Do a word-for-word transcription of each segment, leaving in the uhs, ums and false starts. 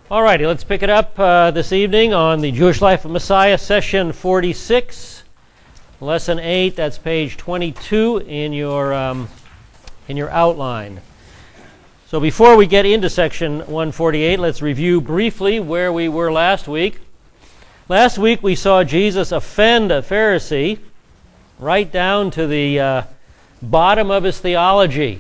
All righty, let's pick it up uh, this evening on the Jewish Life of Messiah, session forty-six, lesson eight. That's page twenty-two in your um, in your outline. So before we get into section one forty-eight, let's review briefly where we were last week. Last week we saw Jesus offend a Pharisee right down to the uh, bottom of his theology,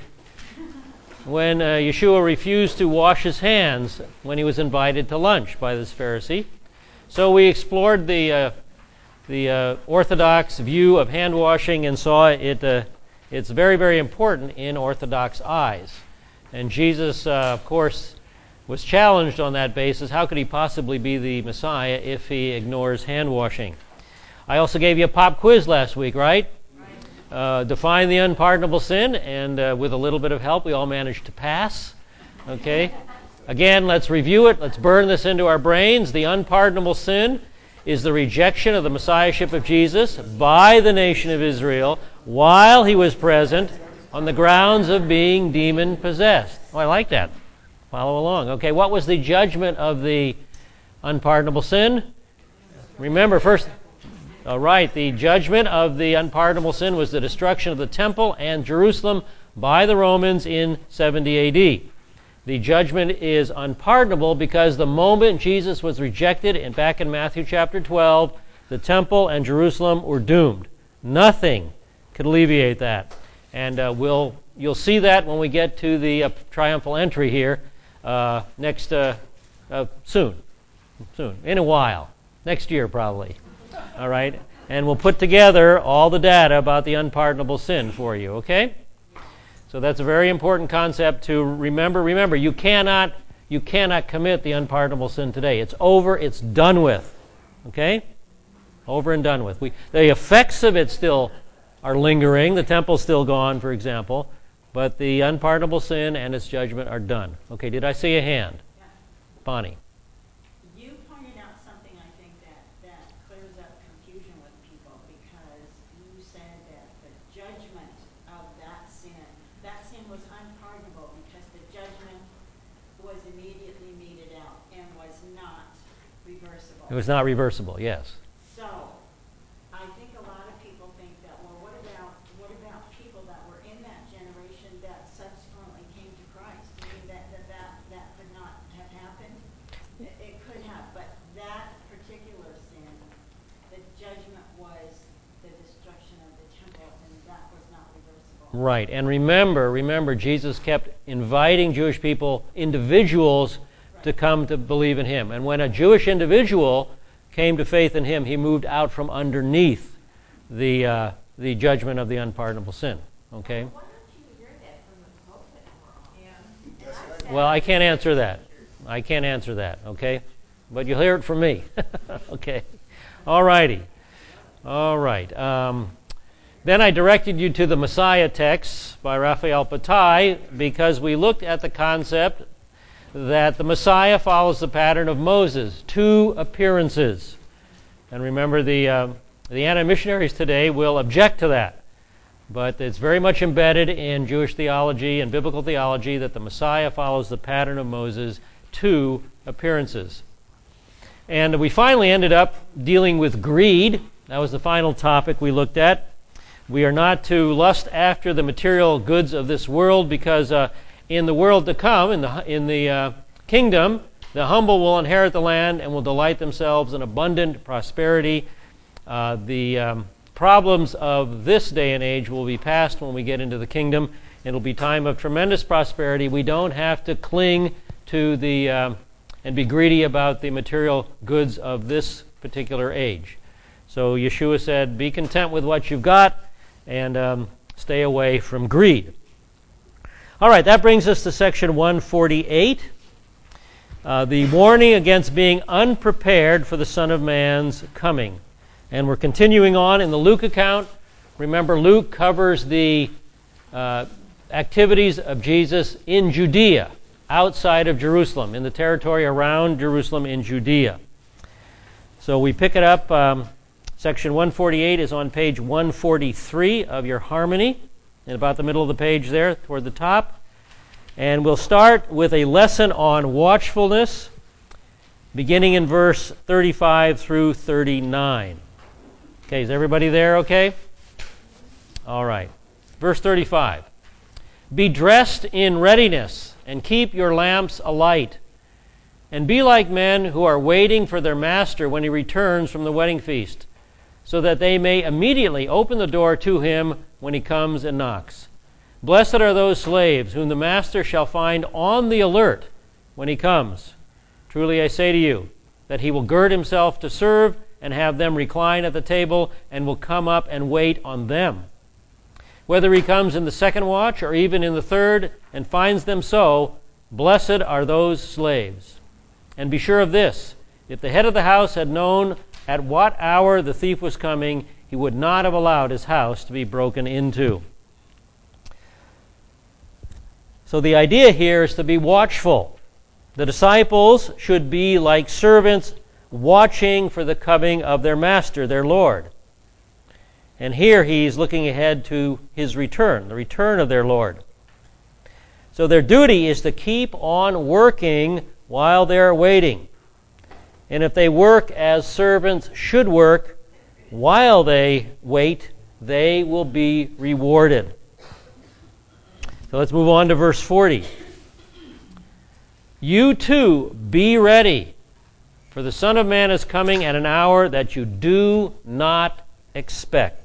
when uh, Yeshua refused to wash his hands when he was invited to lunch by this Pharisee. So we explored the uh, the uh, Orthodox view of hand washing and saw it. Uh, it's very, very important in Orthodox eyes. And Jesus, uh, of course, was challenged on that basis. How could he possibly be the Messiah if he ignores hand washing? I also gave you a pop quiz last week, right? Uh, define the unpardonable sin, and uh, with a little bit of help, we all managed to pass. Okay? Again, let's review it. Let's burn this into our brains. The unpardonable sin is the rejection of the Messiahship of Jesus by the nation of Israel while he was present on the grounds of being demon-possessed. Oh, I like that. Follow along. Okay, what was the judgment of the unpardonable sin? Remember, first... All right, the judgment of the unpardonable sin was the destruction of the temple and Jerusalem by the Romans in seventy A D. The judgment is unpardonable because the moment Jesus was rejected, and back in Matthew chapter twelve, the temple and Jerusalem were doomed. Nothing could alleviate that. And uh, we'll you'll see that when we get to the uh, triumphal entry here uh, next uh, uh, soon, soon, in a while, next year probably. All right, and we'll put together all the data about the unpardonable sin for you, okay? So that's a very important concept to remember. Remember, you cannot you cannot commit the unpardonable sin today. It's over, it's done with, okay? Over and done with. We, the effects of it still are lingering. The temple's still gone, for example, but the unpardonable sin and its judgment are done. Okay, did I see a hand? Yeah. Bonnie. Reversible. It was not reversible, yes. So, I think a lot of people think that, well, what about what about people that were in that generation that subsequently came to Christ? I mean, that that, that, that could not have happened? It, it could have, but that particular sin, the judgment was the destruction of the temple, and that was not reversible. Right, and remember, remember, Jesus kept inviting Jewish people, individuals, to come to believe in him. And when a Jewish individual came to faith in him, he moved out from underneath the uh, the judgment of the unpardonable sin. Okay? Why don't you hear that from the pulpit more often? Yeah. Well, I can't answer that. I can't answer that, okay? But you'll hear it from me. Okay. All righty. All right. Um, then I directed you to the Messiah texts by Raphael Patai because we looked at the concept that the Messiah follows the pattern of Moses, two appearances. And remember, the uh, the anti-missionaries today will object to that. But it's very much embedded in Jewish theology and biblical theology that the Messiah follows the pattern of Moses, two appearances. And we finally ended up dealing with greed. That was the final topic we looked at. We are not to lust after the material goods of this world because uh, in the world to come, in the in the uh, kingdom, the humble will inherit the land and will delight themselves in abundant prosperity. Uh, the um, problems of this day and age will be past when we get into the kingdom. It'll be time of tremendous prosperity. We don't have to cling to the um, and be greedy about the material goods of this particular age. So Yeshua said, be content with what you've got and um, stay away from greed. All right, that brings us to section one forty-eight, uh, the warning against being unprepared for the Son of Man's coming. And we're continuing on in the Luke account. Remember, Luke covers the uh, activities of Jesus in Judea, outside of Jerusalem, in the territory around Jerusalem in Judea. So we pick it up. Um, section one forty-eight is on page one forty-three of your Harmony, in about the middle of the page there, toward the top. And we'll start with a lesson on watchfulness beginning in verse thirty-five through thirty-nine. Okay, is everybody there okay? All right. Verse thirty-five. Be dressed in readiness, and keep your lamps alight, and be like men who are waiting for their master when he returns from the wedding feast, so that they may immediately open the door to him when he comes and knocks. Blessed are those slaves whom the master shall find on the alert when he comes. Truly I say to you, that he will gird himself to serve, and have them recline at the table, and will come up and wait on them. Whether he comes in the second watch, or even in the third, and finds them so, blessed are those slaves. And be sure of this, if the head of the house had known at what hour the thief was coming, he would not have allowed his house to be broken into. So the idea here is to be watchful. The disciples should be like servants watching for the coming of their master, their Lord. And here he's looking ahead to his return, the return of their Lord. So their duty is to keep on working while they're waiting. And if they work as servants should work while they wait, they will be rewarded. So let's move on to verse forty. You too be ready, for the Son of Man is coming at an hour that you do not expect.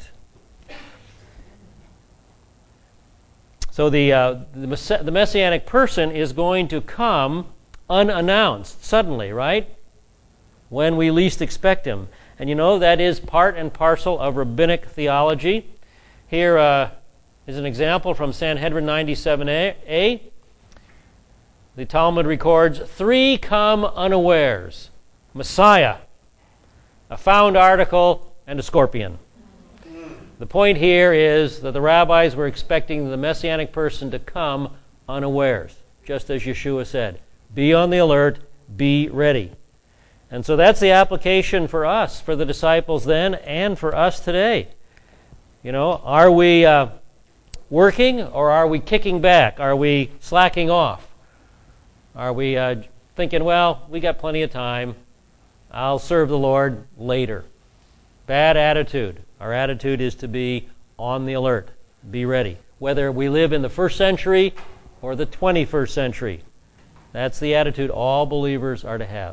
So the, uh, the, mess- the Messianic person is going to come unannounced, suddenly, right? When we least expect him. And you know, that is part and parcel of rabbinic theology. Here uh, is an example from Sanhedrin ninety-seven a. The Talmud records, three come unawares: Messiah, a found article, and a scorpion. The point here is that the rabbis were expecting the Messianic person to come unawares, just as Yeshua said. Be on the alert, be ready. And so that's the application for us, for the disciples then, and for us today. You know, are we uh, working, or are we kicking back? Are we slacking off? Are we uh, thinking, well, we got plenty of time, I'll serve the Lord later? Bad attitude. Our attitude is to be on the alert, be ready. Whether we live in the first century or the twenty-first century, that's the attitude all believers are to have.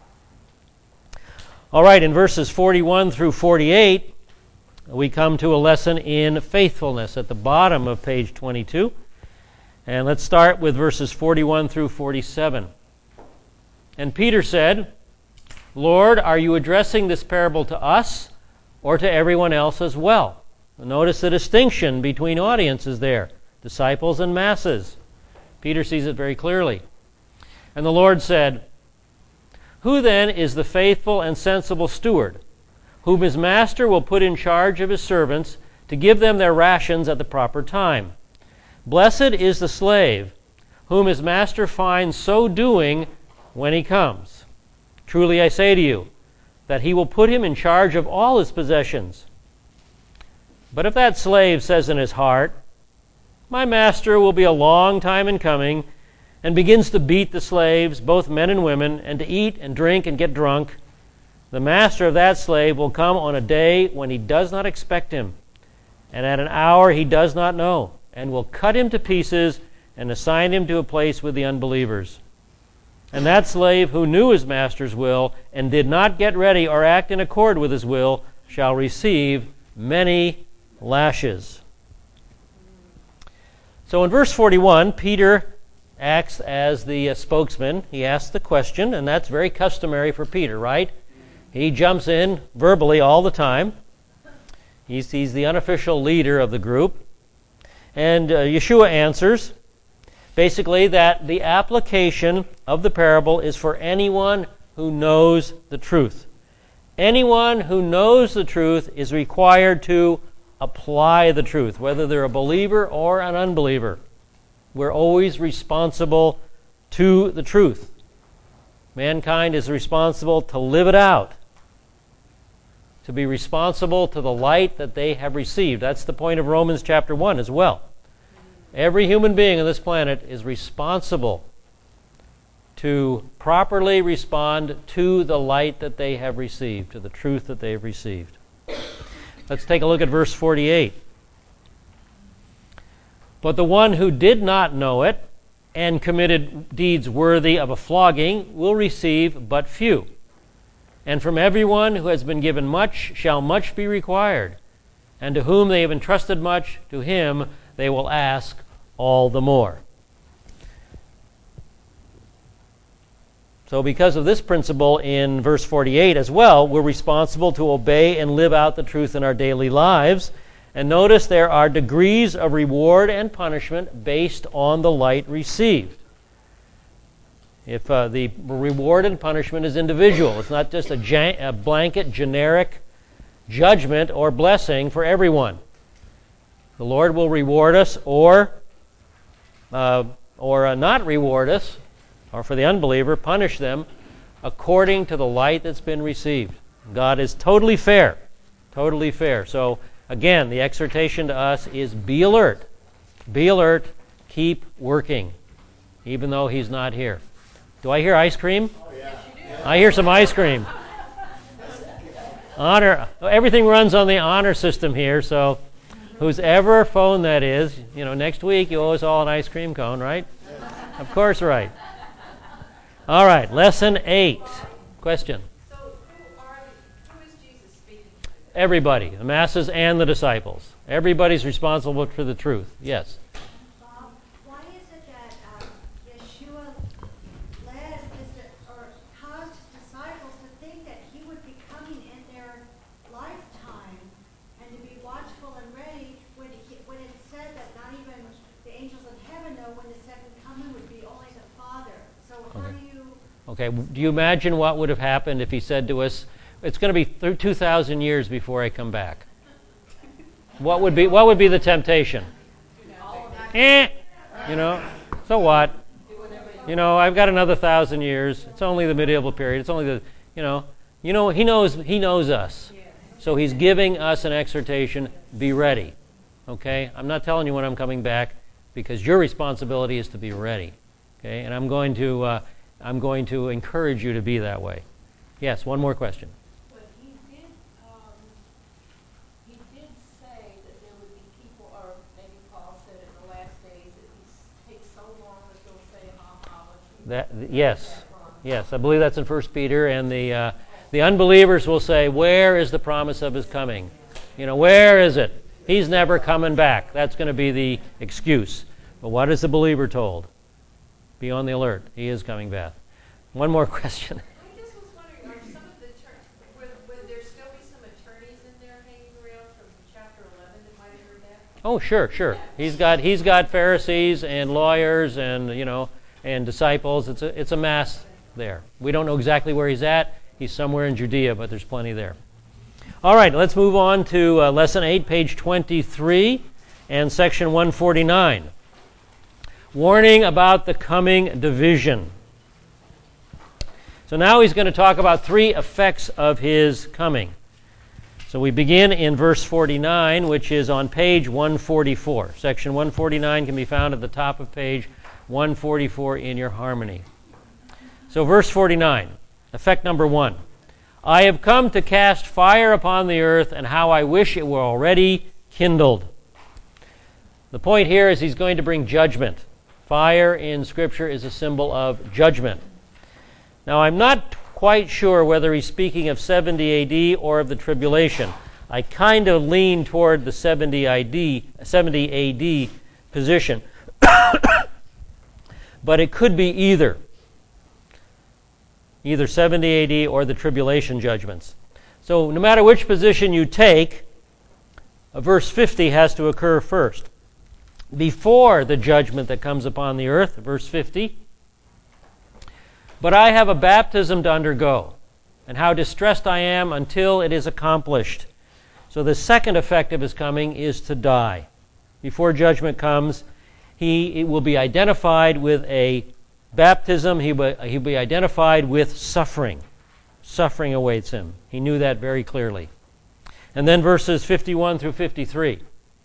All right, in verses forty-one through forty-eight, we come to a lesson in faithfulness at the bottom of page twenty-two. And let's start with verses forty-one through forty-seven. And Peter said, Lord, are you addressing this parable to us or to everyone else as well? Notice the distinction between audiences there, disciples and masses. Peter sees it very clearly. And the Lord said, Who then is the faithful and sensible steward, whom his master will put in charge of his servants to give them their rations at the proper time? Blessed is the slave, whom his master finds so doing when he comes. Truly I say to you, that he will put him in charge of all his possessions. But if that slave says in his heart, My master will be a long time in coming, and begins to beat the slaves, both men and women, and to eat and drink and get drunk, the master of that slave will come on a day when he does not expect him, and at an hour he does not know, and will cut him to pieces and assign him to a place with the unbelievers. And that slave who knew his master's will and did not get ready or act in accord with his will shall receive many lashes. So in verse forty-one, Peter acts as the uh, spokesman. He asks the question, and that's very customary for Peter, right? He jumps in verbally all the time. He's, he's the unofficial leader of the group. And uh, Yeshua answers, basically, that the application of the parable is for anyone who knows the truth. Anyone who knows the truth is required to apply the truth, whether they're a believer or an unbeliever. We're always responsible to the truth. Mankind is responsible to live it out, to be responsible to the light that they have received. That's the point of Romans chapter one as well. Every human being on this planet is responsible to properly respond to the light that they have received, to the truth that they have received. Let's take a look at verse forty-eight. But the one who did not know it and committed deeds worthy of a flogging will receive but few. And from everyone who has been given much shall much be required. And to whom they have entrusted much, to him they will ask all the more. So because of this principle in verse forty-eight as well, we're responsible to obey and live out the truth in our daily lives. And notice there are degrees of reward and punishment based on the light received. If uh, the reward and punishment is individual, it's not just a, jan- a blanket, generic judgment or blessing for everyone. The Lord will reward us or, uh, or uh, not reward us, or for the unbeliever, punish them according to the light that's been received. God is totally fair, totally fair. So again, the exhortation to us is be alert. Be alert. Keep working, even though He's not here. Do I hear ice cream? Oh, yeah. I hear some ice cream. Honor. Everything runs on the honor system here, so whose ever phone that is, you know, next week you owe us all an ice cream cone, right? Of course, right. All right, lesson eight. Question. So who are the, who is Jesus speaking to? Everybody, the masses and the disciples. Everybody's responsible for the truth. Yes. Bob, why is it that um, Yeshua led his, or caused his disciples to think that he would be coming in their lifetime and to be watchful and ready when he, when it said that not even the angels in heaven know when the second coming would be, only the Father? So how Okay. do you... Okay, do you imagine what would have happened if he said to us, it's going to be th- two thousand years before I come back? What would be what would be the temptation? Eh, you know, so what? You know, I've got another thousand years. It's only the medieval period. It's only the, you know, you know, he knows he knows us. So he's giving us an exhortation, be ready. Okay? I'm not telling you when I'm coming back because your responsibility is to be ready. Okay? And I'm going to uh, I'm going to encourage you to be that way. Yes, one more question. But he did, um, he did say that there would be people, or maybe Paul said in the last days that he takes so long that they'll say, ha ha, what you That yes, yes, I believe that's in First Peter, and the uh, the unbelievers will say, "Where is the promise of His coming? You know, where is it? He's never coming back." That's going to be the excuse. But what is the believer told? Be on the alert. He is coming back. One more question. I just was wondering, are some of the turn, would, would there still be some attorneys in there hanging around from chapter eleven that might have heard that? Oh, sure, sure. He's got he's got Pharisees and lawyers and you know and disciples. It's a it's a mass there. We don't know exactly where he's at. He's somewhere in Judea, but there's plenty there. All right, let's move on to uh, lesson eight, page twenty-three, and section one forty-nine. Warning about the coming division. So now he's going to talk about three effects of his coming. So we begin in verse forty-nine, which is on page one forty-four. Section one forty-nine can be found at the top of page one forty-four in your harmony. So verse forty-nine, effect number one. I have come to cast fire upon the earth, and how I wish it were already kindled. The point here is he's going to bring judgment. Fire in Scripture is a symbol of judgment. Now, I'm not quite sure whether he's speaking of seventy A D or of the tribulation. I kind of lean toward the seventy A D position. But it could be either. Either seventy A D or the tribulation judgments. So no matter which position you take, verse fifty has to occur first. Before the judgment that comes upon the earth, verse fifty, but I have a baptism to undergo, and how distressed I am until it is accomplished. So the second effect of his coming is to die. Before judgment comes, he it will be identified with a baptism. He will he'll be identified with suffering. Suffering awaits him. He knew that very clearly. And then verses fifty-one through fifty-three.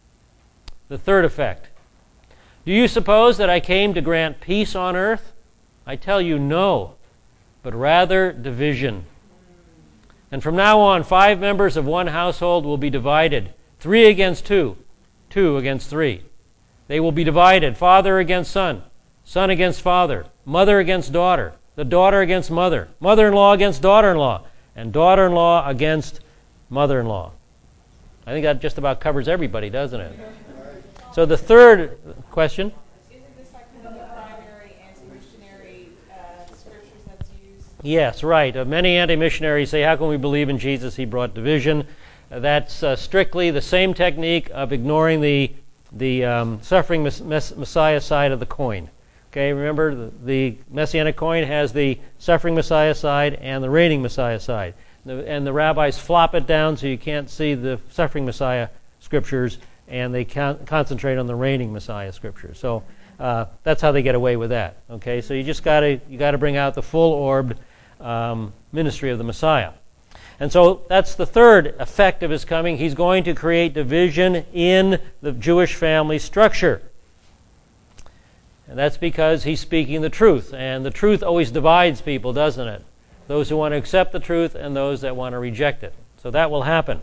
The third effect. Do you suppose that I came to grant peace on earth? I tell you, no, but rather division. And from now on, five members of one household will be divided, three against two, two against three. They will be divided, father against son, son against father, mother against daughter, the daughter against mother, mother-in-law against daughter-in-law, and daughter-in-law against mother-in-law. I think that just about covers everybody, doesn't it? So the third question. Isn't this like one of the primary anti-missionary uh, scriptures that's used? Yes, right. Uh, many anti-missionaries say, how can we believe in Jesus? He brought division. Uh, that's uh, strictly the same technique of ignoring the the um, suffering mes- mes- Messiah side of the coin. Okay, remember the, the Messianic coin has the suffering Messiah side and the reigning Messiah side. The, and the rabbis flop it down so you can't see the suffering Messiah scriptures, and they con- concentrate on the reigning Messiah scriptures. So uh, that's how they get away with that. Okay, so you just got to you got to bring out the full-orbed um, ministry of the Messiah. And so that's the third effect of his coming. He's going to create division in the Jewish family structure. And that's because he's speaking the truth. And the truth always divides people, doesn't it? Those who want to accept the truth and those that want to reject it. So that will happen.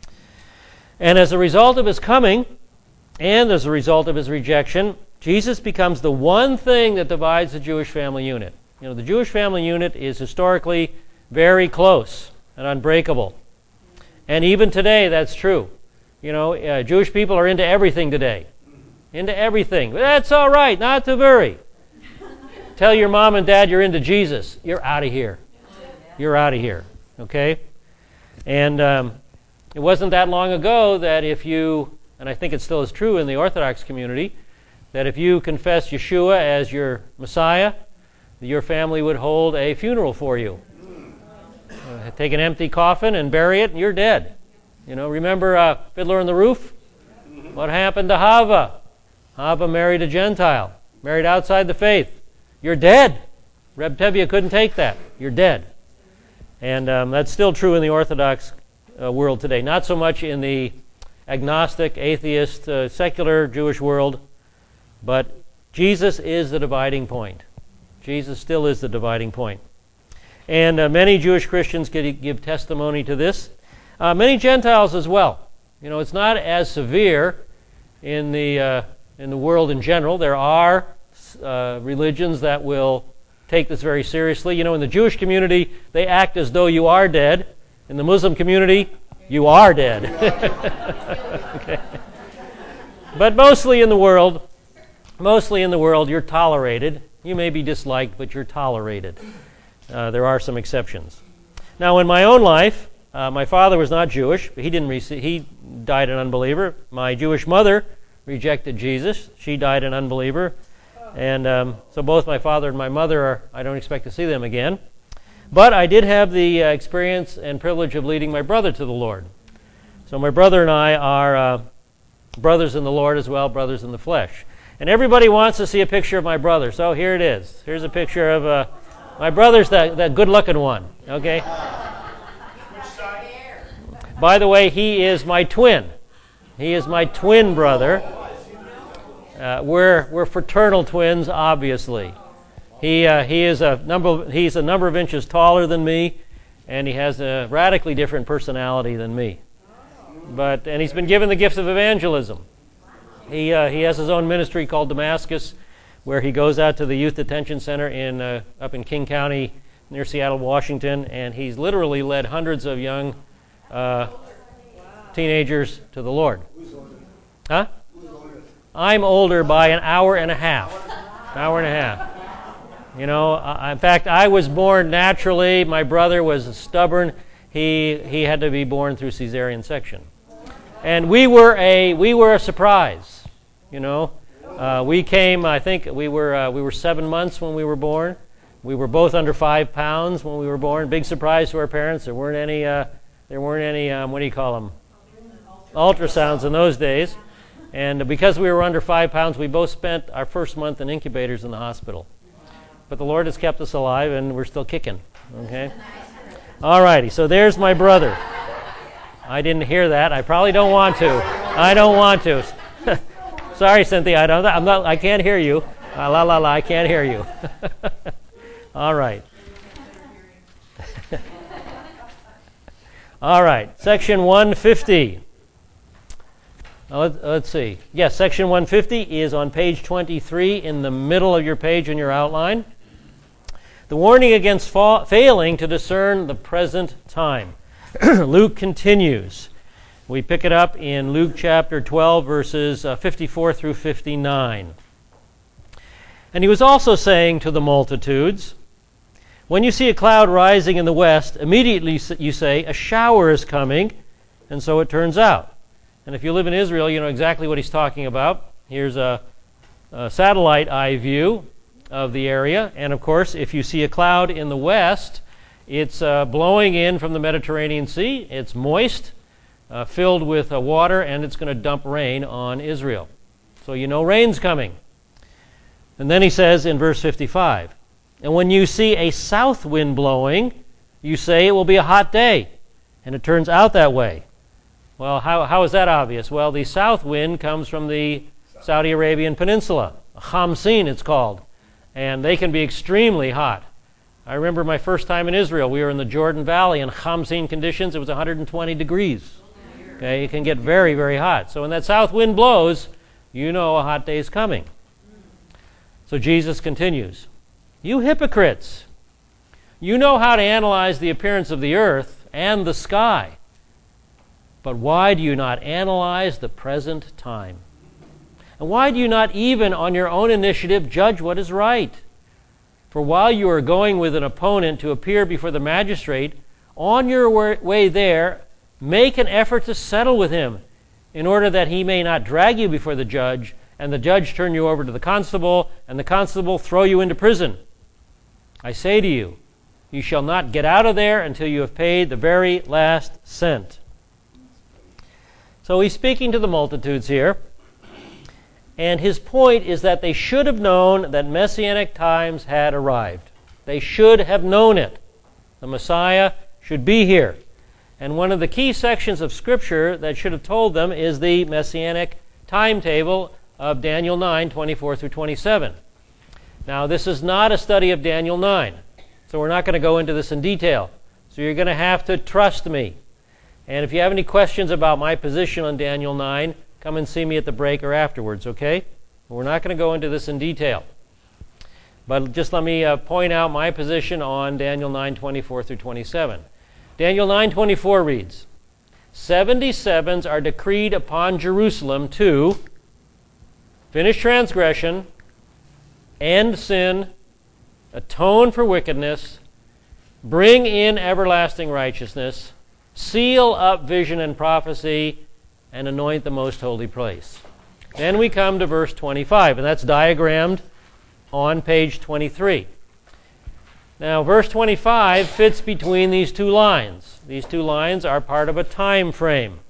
And as a result of his coming, and as a result of his rejection, Jesus becomes the one thing that divides the Jewish family unit. You know, the Jewish family unit is historically very close and unbreakable. And even today, that's true. You know, uh, Jewish people are into everything today. Into everything. But that's all right, not to worry. Tell your mom and dad you're into Jesus. You're out of here. You're out of here. Okay? And um, it wasn't that long ago that if you, and I think it still is true in the Orthodox community, that if you confess Yeshua as your Messiah, your family would hold a funeral for you. Uh, take an empty coffin and bury it, and you're dead. You know, remember uh, Fiddler on the Roof? What happened to Hava? Hava married a Gentile, married outside the faith. You're dead. Reb Tevye couldn't take that. You're dead. And um, that's still true in the Orthodox uh, world today. Not so much in the agnostic, atheist, uh, secular Jewish world, but Jesus is the dividing point. Jesus still is the dividing point. And uh, many Jewish Christians could give testimony to this. Uh, many Gentiles as well. You know, it's not as severe in the uh, in the world in general. There are uh, religions that will take this very seriously. You know, in the Jewish community, they act as though you are dead. In the Muslim community, you are dead. Okay. But mostly in the world, mostly in the world, you're tolerated. You may be disliked, but you're tolerated. Uh, there are some exceptions. Now, in my own life, uh, my father was not Jewish. He didn't receive, he died an unbeliever. My Jewish mother rejected Jesus. She died an unbeliever. And um, so both my father and my mother are, I don't expect to see them again. But I did have the uh, experience and privilege of leading my brother to the Lord. So my brother and I are uh, brothers in the Lord as well, brothers in the flesh. And everybody wants to see a picture of my brother. So here it is. Here's a picture of uh, my brother's the, the good-looking one. Okay? By the way, he is my twin. He is my twin brother. Uh, we're we're fraternal twins, obviously. He uh, he is a number he's a number of inches taller than me, and he has a radically different personality than me. But and he's been given the gifts of evangelism. He uh, he has his own ministry called Damascus, where he goes out to the youth detention center in uh, up in King County near Seattle, Washington, and he's literally led hundreds of young uh, teenagers to the Lord. Huh? I'm older by an hour and a half. An hour and a half. You know, uh, in fact, I was born naturally. My brother was stubborn. He he had to be born through cesarean section, and we were a we were a surprise. You know, uh, we came. I think we were uh, we were seven months when we were born. We were both under five pounds when we were born. Big surprise to our parents. There weren't any. Uh, there weren't any. Um, what do you call them? Ultrasounds in those days. And because we were under five pounds, we both spent our first month in incubators in the hospital. But the Lord has kept us alive, and we're still kicking. Okay? All righty, so there's my brother. I didn't hear that. I probably don't want to. I don't want to. Sorry, Cynthia. I don't. I'm not. I can't hear you. Uh, la la la. I can't hear you. All right. Then you'll have better hearing. All right. Section one fifty. Now let, let's see. Yes, section one fifty is on page twenty-three in the middle of your page in your outline. The warning against fa- failing to discern the present time. Luke continues. We pick it up in Luke chapter twelve, verses uh, fifty-four through fifty-nine. And he was also saying to the multitudes, when you see a cloud rising in the west, immediately you say, a shower is coming, and so it turns out. And if you live in Israel, you know exactly what he's talking about. Here's a, a satellite eye view of the area. And of course, if you see a cloud in the west, it's uh, blowing in from the Mediterranean Sea. It's moist, uh, filled with uh, water, and it's going to dump rain on Israel. So you know rain's coming. And then he says in verse fifty-five, and when you see a south wind blowing, you say it will be a hot day. And it turns out that way. Well, how, how is that obvious? Well, the south wind comes from the Saudi Arabian Peninsula. Khamsin, it's called. And they can be extremely hot. I remember my first time in Israel. We were in the Jordan Valley in Khamsin conditions. It was one hundred twenty degrees. Okay, it can get very, very hot. So when that south wind blows, you know a hot day is coming. So Jesus continues, you hypocrites, you know how to analyze the appearance of the earth and the sky, but why do you not analyze the present time? And why do you not even on your own initiative judge what is right? For while you are going with an opponent to appear before the magistrate, on your way there, make an effort to settle with him, in order that he may not drag you before the judge, and the judge turn you over to the constable, and the constable throw you into prison. I say to you, you shall not get out of there until you have paid the very last cent. So he's speaking to the multitudes here, and his point is that they should have known that Messianic times had arrived. They should have known it. The Messiah should be here. And one of the key sections of Scripture that should have told them is the Messianic timetable of Daniel nine, twenty-four through twenty-seven. Now, this is not a study of Daniel nine, so we're not going to go into this in detail. So you're going to have to trust me. And if you have any questions about my position on Daniel nine, come and see me at the break or afterwards, okay? We're not going to go into this in detail. But just let me uh, point out my position on Daniel nine, twenty-four through twenty-seven. Daniel nine twenty-four reads, seventy sevens are decreed upon Jerusalem to finish transgression, end sin, atone for wickedness, bring in everlasting righteousness, seal up vision and prophecy, and anoint the most holy place. Then we come to verse twenty-five, and that's diagrammed on page twenty-three. Now, verse twenty-five fits between these two lines. These two lines are part of a time frame.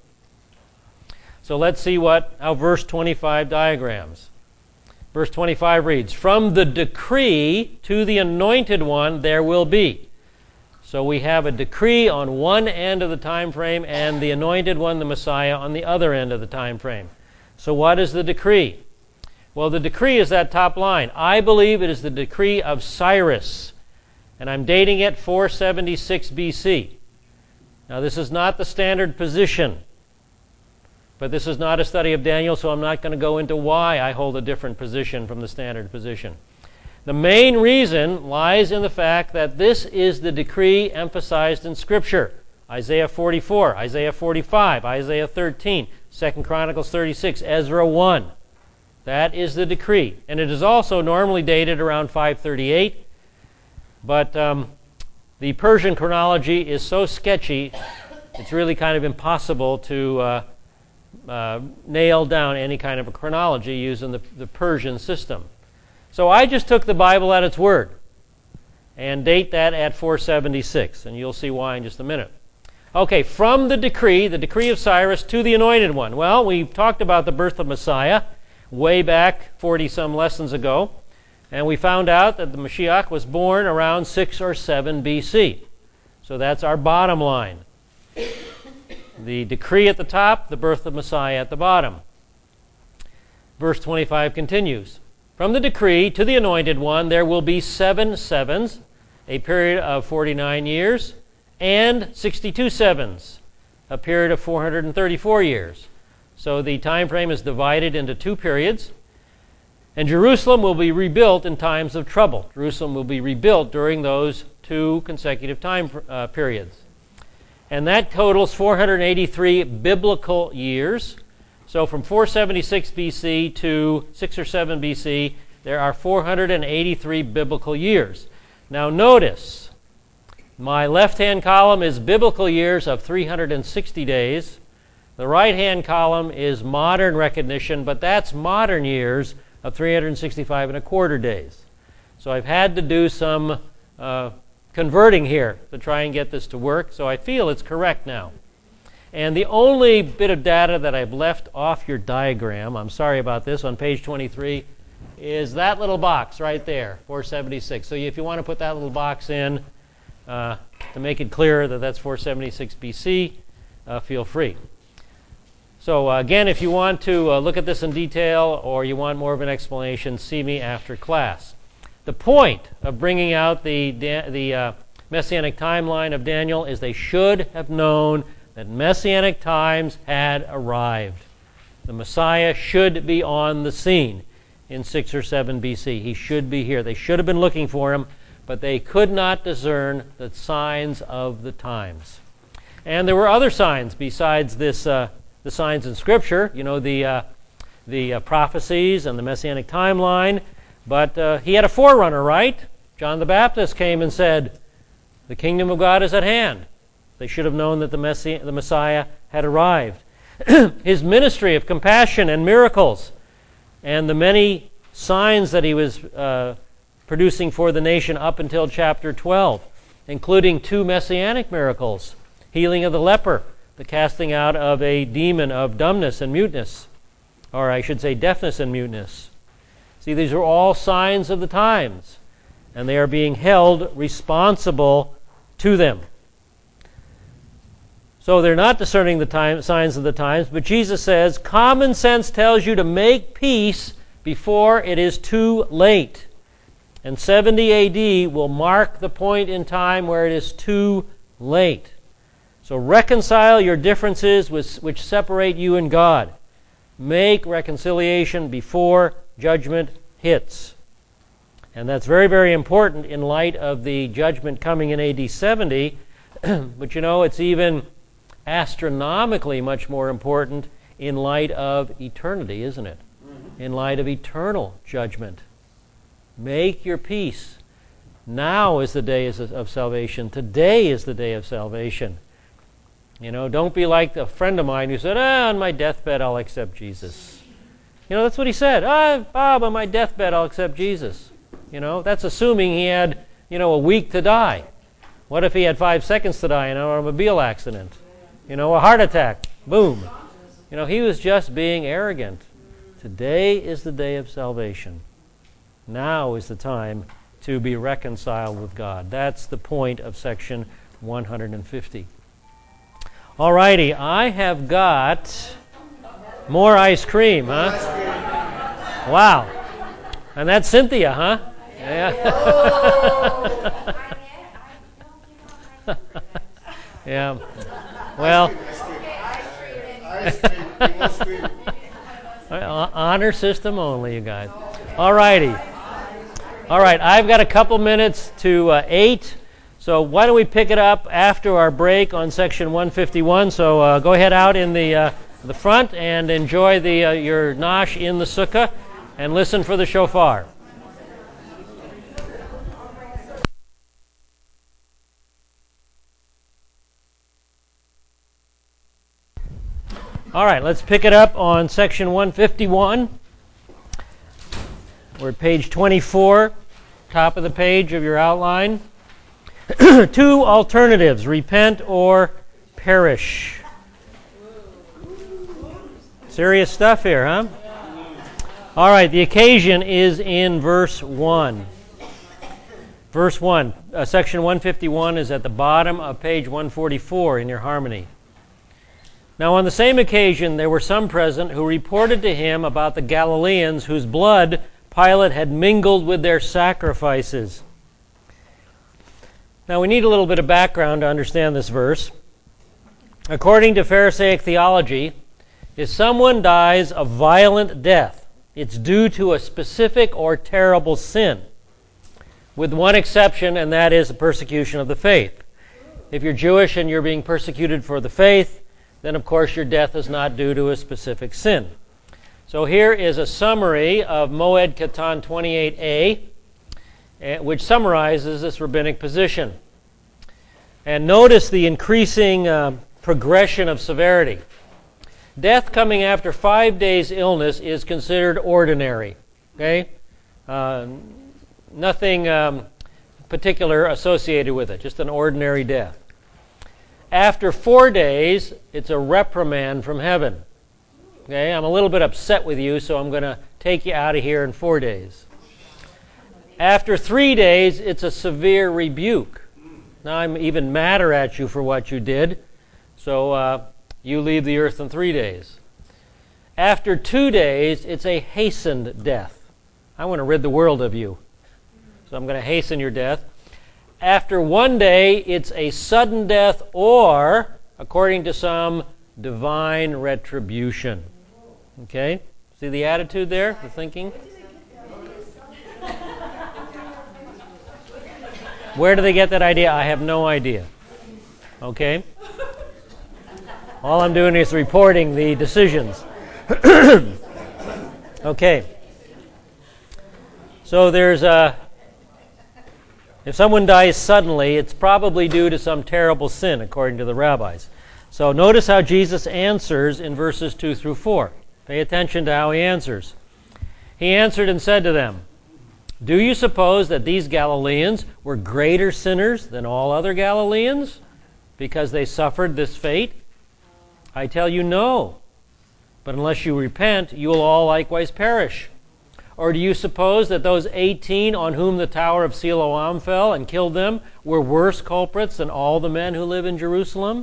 So let's see what how verse twenty-five diagrams. Verse twenty-five reads, from the decree to the anointed one there will be. So we have a decree on one end of the time frame and the anointed one, the Messiah, on the other end of the time frame. So what is the decree? Well, the decree is that top line. I believe it is the decree of Cyrus, and I'm dating it four seventy-six B C. Now, this is not the standard position, but this is not a study of Daniel, so I'm not going to go into why I hold a different position from the standard position. The main reason lies in the fact that this is the decree emphasized in Scripture. Isaiah forty-four, Isaiah forty-five, Isaiah thirteen, Second Chronicles thirty-six, Ezra one. That is the decree. And it is also normally dated around five thirty-eight. But um, the Persian chronology is so sketchy, it's really kind of impossible to uh, uh, nail down any kind of a chronology using the, the Persian system. So I just took the Bible at its word and date that at four seventy-six, and you'll see why in just a minute. Okay, from the decree, the decree of Cyrus, to the anointed one. Well, we talked about the birth of Messiah way back forty-some lessons ago, and we found out that the Mashiach was born around six or seven B C. So that's our bottom line. The decree at the top, the birth of Messiah at the bottom. Verse twenty-five continues. From the decree to the anointed one there will be seven sevens. a period of forty-nine years, and sixty-two sevens, a period of four hundred thirty-four years. So the time frame is divided into two periods. And Jerusalem will be rebuilt in times of trouble. Jerusalem will be rebuilt during those two consecutive time uh, periods. And that totals four hundred eighty-three biblical years. So from four seventy-six B C to six or seven B C, there are four hundred eighty-three biblical years. Now notice, my left-hand column is biblical years of three hundred sixty days. The right-hand column is modern recognition, but that's modern years of three hundred sixty-five and a quarter days. So I've had to do some uh, converting here to try and get this to work, so I feel it's correct now. And the only bit of data that I've left off your diagram, I'm sorry about this, on page twenty-three, is that little box right there, four seventy-six. So if you want to put that little box in uh, to make it clear that that's four seventy-six B C, uh, feel free. So uh, again, if you want to uh, look at this in detail or you want more of an explanation, see me after class. The point of bringing out the, the uh, Messianic timeline of Daniel is they should have known that Messianic times had arrived. The Messiah should be on the scene in six or seven B C. He should be here. They should have been looking for him, but they could not discern the signs of the times. And there were other signs besides this uh, the signs in Scripture, you know, the uh, the uh, prophecies and the Messianic timeline. But uh, he had a forerunner, right? John the Baptist came and said, the kingdom of God is at hand. They should have known that the, Messi- the Messiah had arrived. His ministry of compassion and miracles and the many signs that he was uh, producing for the nation up until chapter twelve, including two messianic miracles, healing of the leper, the casting out of a demon of dumbness and muteness, or I should say deafness and muteness. See, these are all signs of the times, and they are being held responsible to them. So they're not discerning the time, signs of the times, but Jesus says, common sense tells you to make peace before it is too late. And seventy A D will mark the point in time where it is too late. So reconcile your differences which separate you and God. Make reconciliation before judgment hits. And that's very, very important in light of the judgment coming in A D seventy. But you know, it's even astronomically much more important in light of eternity, isn't it? In light of eternal judgment. Make your peace. Now is the day of salvation. Today is the day of salvation. You know, don't be like a friend of mine who said, ah, on my deathbed I'll accept Jesus. You know, that's what he said. Ah, Bob, on my deathbed I'll accept Jesus. You know, that's assuming he had, you know, a week to die. What if he had five seconds to die in an automobile accident? You know, a heart attack. Boom. You know, he was just being arrogant. Today is the day of salvation. Now is the time to be reconciled with God. That's the point of section one hundred fifty. All righty, I have got more ice cream, huh? Wow. And that's Cynthia, huh? Yeah. Yeah. Well, honor system only, you guys. All righty. All right, I've got a couple minutes to uh, eight. So why don't we pick it up after our break on section one fifty-one? So uh, go ahead out in the uh, the front and enjoy the uh, your nosh in the sukkah and listen for the shofar. All right, let's pick it up on section one fifty-one. We're at page twenty-four, top of the page of your outline. Two alternatives, repent or perish. Serious stuff here, huh? All right, the occasion is in verse one. Verse one, uh, section one fifty-one is at the bottom of page one forty-four in your harmony. Now on the same occasion there were some present who reported to him about the Galileans whose blood Pilate had mingled with their sacrifices. Now we need a little bit of background to understand this verse. According to Pharisaic theology, if someone dies a violent death, it's due to a specific or terrible sin, with one exception, and that is the persecution of the faith. If you're Jewish and you're being persecuted for the faith, then of course your death is not due to a specific sin. So here is a summary of Moed Katan twenty-eight A, which summarizes this rabbinic position. And notice the increasing uh, progression of severity. Death coming after five days' illness is considered ordinary. Okay? Uh, nothing um, particular associated with it, just an ordinary death. After four days, it's a reprimand from heaven. Okay, I'm a little bit upset with you, so I'm going to take you out of here in four days. After three days, it's a severe rebuke. Now I'm even madder at you for what you did, so uh, you leave the earth in three days. After two days, it's a hastened death. I want to rid the world of you, so I'm going to hasten your death. After one day, it's a sudden death or, according to some, divine retribution. Okay? See the attitude there, the thinking? Where do they get that idea? I have no idea. Okay? All I'm doing is reporting the decisions. Okay. So there's a... If someone dies suddenly, it's probably due to some terrible sin, according to the rabbis. So notice how Jesus answers in verses two through four. Pay attention to how he answers. He answered and said to them, "Do you suppose that these Galileans were greater sinners than all other Galileans because they suffered this fate? I tell you, no. But unless you repent, you will all likewise perish. Or do you suppose that those eighteen on whom the tower of Siloam fell and killed them were worse culprits than all the men who live in Jerusalem?"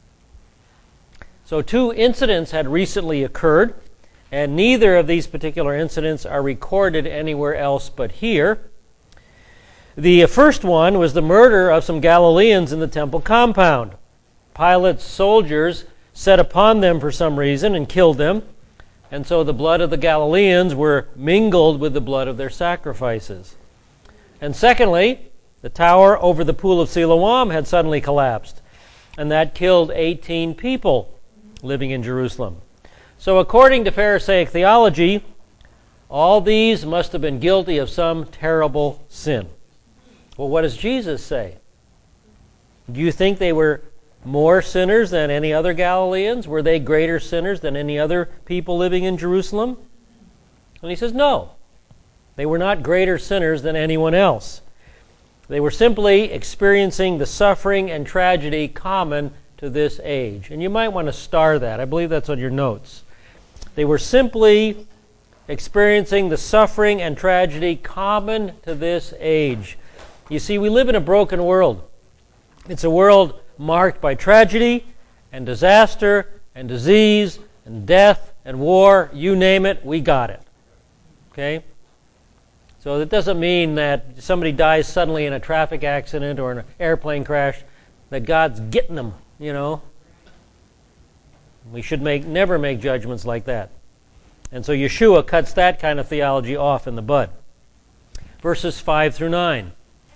So two incidents had recently occurred, and neither of these particular incidents are recorded anywhere else but here. The first one was the murder of some Galileans in the temple compound. Pilate's soldiers set upon them for some reason and killed them, and so the blood of the Galileans were mingled with the blood of their sacrifices. And secondly, the tower over the pool of Siloam had suddenly collapsed, and that killed eighteen people living in Jerusalem. So according to Pharisaic theology, all these must have been guilty of some terrible sin. Well, what does Jesus say? Do you think they were more sinners than any other Galileans? Were they greater sinners than any other people living in Jerusalem? And he says, no. They were not greater sinners than anyone else. They were simply experiencing the suffering and tragedy common to this age. And you might want to star that. I believe that's on your notes. They were simply experiencing the suffering and tragedy common to this age. You see, we live in a broken world. It's a world marked by tragedy and disaster and disease and death and war. You name it, we got it. Okay? So that doesn't mean that somebody dies suddenly in a traffic accident or in an airplane crash, that God's getting them, you know. We should make never make judgments like that. And so Yeshua cuts that kind of theology off in the bud. Verses five through nine.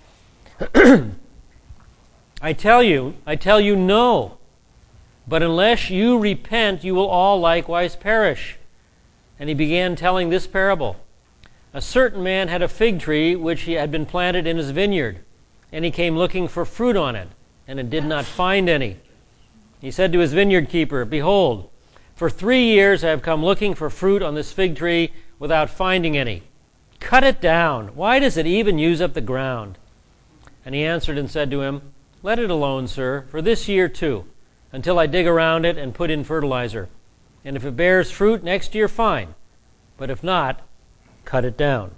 I tell you, I tell you no. But unless you repent, you will all likewise perish. And he began telling this parable. A certain man had a fig tree which he had been planted in his vineyard, and he came looking for fruit on it, and it did not find any. He said to his vineyard keeper, "Behold, for three years I have come looking for fruit on this fig tree without finding any. Cut it down. Why does it even use up the ground?" And he answered and said to him, "Let it alone, sir, for this year too, until I dig around it and put in fertilizer. And if it bears fruit next year, fine. But if not, cut it down."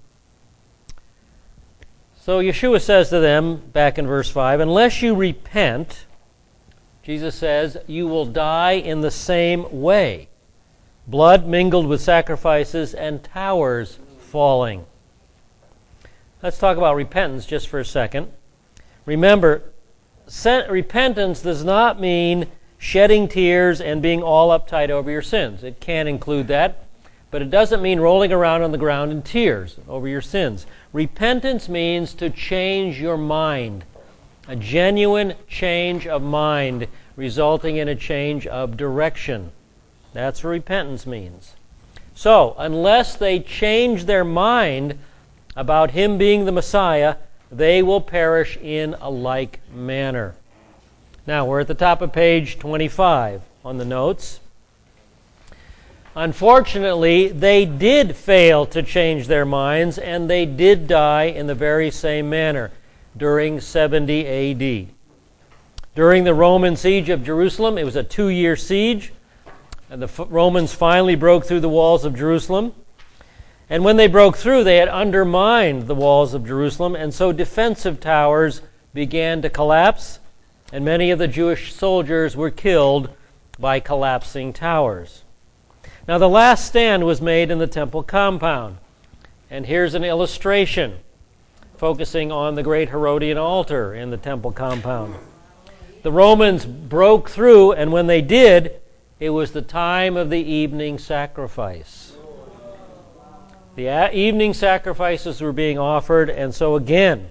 So Yeshua says to them, back in verse five, unless you repent, Jesus says, you will die in the same way. Blood mingled with sacrifices and towers falling. Let's talk about repentance just for a second. Remember, se- repentance does not mean shedding tears and being all uptight over your sins. It can include that, but it doesn't mean rolling around on the ground in tears over your sins. Repentance means to change your mind, a genuine change of mind resulting in a change of direction. That's what repentance means. So, unless they change their mind about Him being the Messiah, they will perish in a like manner. Now, we're at the top of page twenty-five on the notes. Unfortunately, they did fail to change their minds, and they did die in the very same manner during seventy A D. During the Roman siege of Jerusalem, it was a two-year siege, and the Romans finally broke through the walls of Jerusalem. And when they broke through, they had undermined the walls of Jerusalem, and so defensive towers began to collapse, and many of the Jewish soldiers were killed by collapsing towers. Now, the last stand was made in the temple compound, and here's an illustration focusing on the great Herodian altar in the temple compound. The Romans broke through, and when they did, it was the time of the evening sacrifice. The evening sacrifices were being offered, and so again,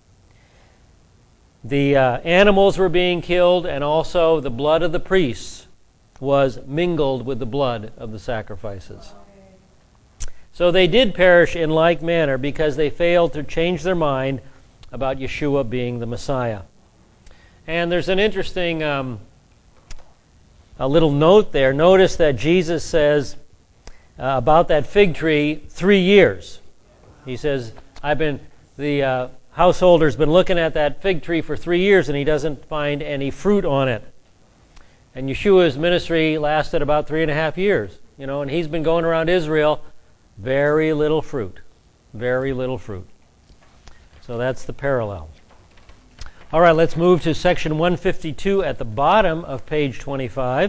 the uh, animals were being killed, and also the blood of the priests was mingled with the blood of the sacrifices. So they did perish in like manner because they failed to change their mind about Yeshua being the Messiah. And there's an interesting um, a little note there. Notice that Jesus says uh, about that fig tree, three years. He says, I've been, the uh, householder's been looking at that fig tree for three years and he doesn't find any fruit on it. And Yeshua's ministry lasted about three and a half years, you know, and he's been going around Israel, very little fruit, very little fruit. So that's the parallel. All right, let's move to section one fifty-two at the bottom of page twenty-five.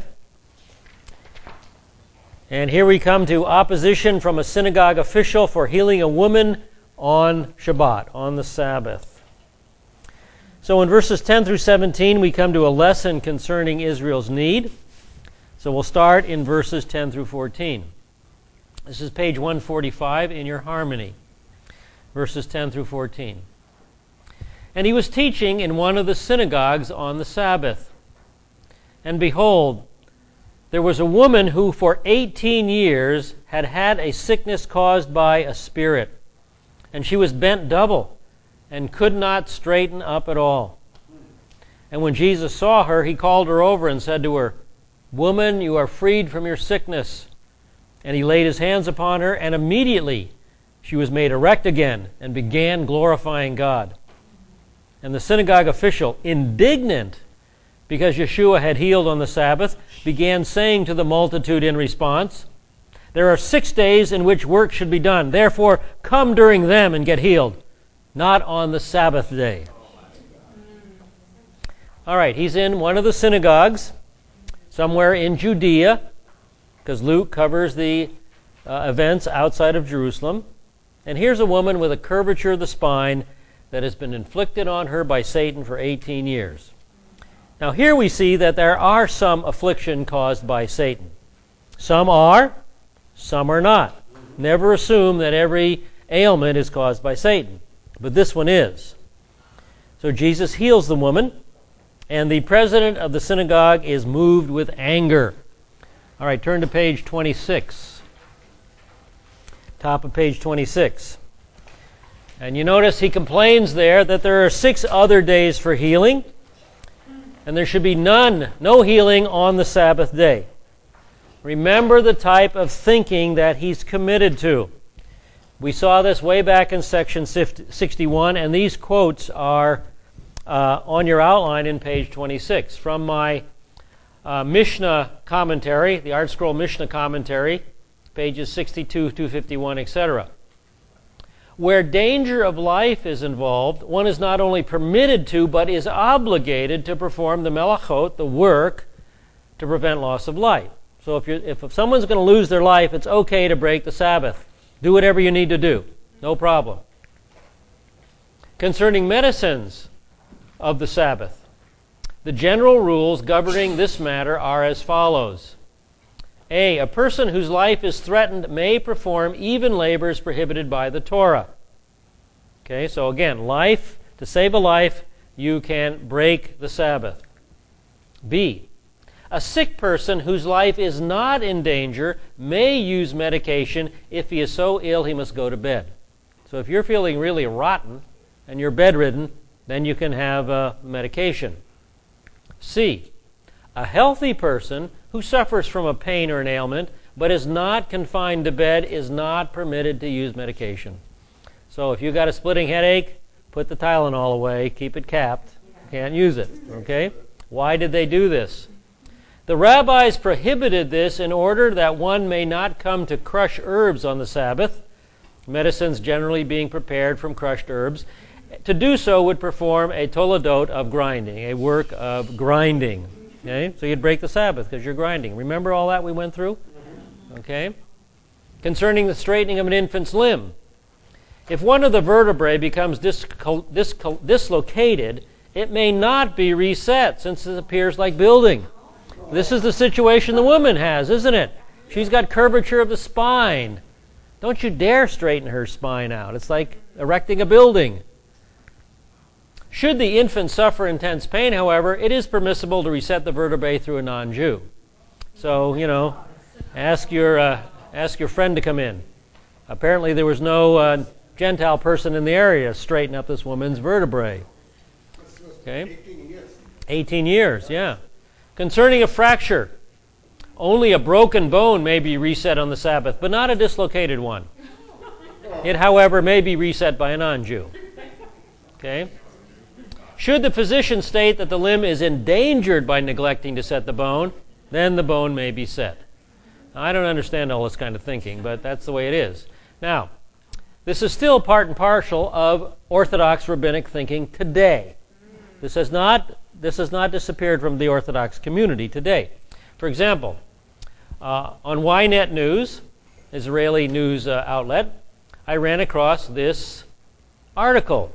And here we come to opposition from a synagogue official for healing a woman on Shabbat, on the Sabbath. So in verses ten through seventeen, we come to a lesson concerning Israel's need. So we'll start in verses ten through fourteen. This is page one forty-five in your Harmony, verses ten through fourteen. And he was teaching in one of the synagogues on the Sabbath. And behold, there was a woman who for eighteen years had had a sickness caused by a spirit. And she was bent double and could not straighten up at all. And when Jesus saw her, he called her over and said to her, Woman, you are freed from your sickness. And he laid his hands upon her, and immediately she was made erect again and began glorifying God. And the synagogue official, indignant because Yeshua had healed on the Sabbath, began saying to the multitude in response, There are six days in which work should be done. Therefore, come during them and get healed, not on the Sabbath day. All right, he's in one of the synagogues somewhere in Judea, because Luke covers the uh, events outside of Jerusalem. And here's a woman with a curvature of the spine that has been inflicted on her by Satan for eighteen years. Now here we see that there are some affliction caused by Satan. Some are, some are not. Never assume that every ailment is caused by Satan, but this one is. So Jesus heals the woman, and the president of the synagogue is moved with anger. All right, turn to page twenty-six. Top of page twenty-six. And you notice he complains there that there are six other days for healing, and there should be none, no healing on the Sabbath day. Remember the type of thinking that he's committed to. We saw this way back in section sixty-one, and these quotes are uh, on your outline in page twenty-six from my uh, Mishnah commentary, the Art Scroll Mishnah commentary, pages sixty-two, two fifty-one, et cetera. Where danger of life is involved, one is not only permitted to, but is obligated to perform the melachot, the work, to prevent loss of life. So if, you're, if someone's going to lose their life, it's okay to break the Sabbath. Do whatever you need to do. No problem. Concerning medicines of the Sabbath, The general rules governing this matter are as follows. A. A person whose life is threatened may perform even labors prohibited by the Torah. Okay, so again, life, to save a life, you can break the Sabbath. B. A sick person whose life is not in danger may use medication if he is so ill he must go to bed. So if you're feeling really rotten and you're bedridden, then you can have uh, medication. C. A healthy person who suffers from a pain or an ailment but is not confined to bed is not permitted to use medication. So if you've got a splitting headache, put the Tylenol away, keep it capped. Can't use it. Okay? Why did they do this? The rabbis prohibited this in order that one may not come to crush herbs on the Sabbath, medicines generally being prepared from crushed herbs. To do so would perform a toledot of grinding, a work of grinding. Okay? So you'd break the Sabbath because you're grinding. Remember all that we went through? Okay? Concerning the straightening of an infant's limb. If one of the vertebrae becomes disco- disco- dislocated, it may not be reset since it appears like building. This is the situation the woman has, isn't it? She's got curvature of the spine. Don't you dare straighten her spine out. It's like erecting a building. Should the infant suffer intense pain, however, it is permissible to reset the vertebrae through a non-Jew. So, you know, ask your uh, ask your friend to come in. Apparently there was no uh, Gentile person in the area to straighten up this woman's vertebrae. Okay? eighteen years. eighteen years, yeah. Concerning a fracture, only a broken bone may be reset on the Sabbath, but not a dislocated one. It, however, may be reset by a non-Jew. Okay? Should the physician state that the limb is endangered by neglecting to set the bone, then the bone may be set. Now, I don't understand all this kind of thinking, but that's the way it is. Now, this is still part and parcel of Orthodox rabbinic thinking today. This has not this has not disappeared from the Orthodox community today. For example, uh, on Ynet News, Israeli news uh, outlet, I ran across this article